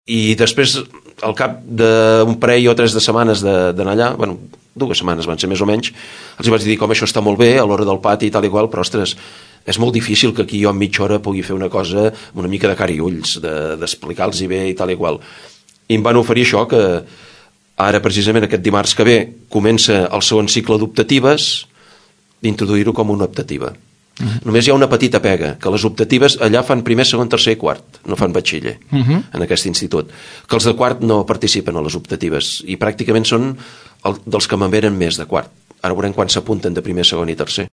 I després, al cap d'un parell o 3 de setmanes d'anar allà, bueno, 2 setmanes van ser més o menys, els hi vaig dir com això està molt bé a l'hora del pati i tal i qual, però ostres, és molt difícil que aquí jo en mitja hora pugui fer una cosa amb una mica de cara i ulls, d'explicar-los bé i tal i qual. I em van oferir això, que ara precisament aquest dimarts que ve comença el segon cicle d'optatives, d'introduir-ho com una optativa. Només hi ha una petita pega, que les optatives allà fan primer, segon, tercer i quart, no fan batxiller en aquest institut, que els de quart no participen a les optatives i pràcticament són dels que me'n venen més de quart. Ara veurem quan s'apunten de primer, segon i tercer.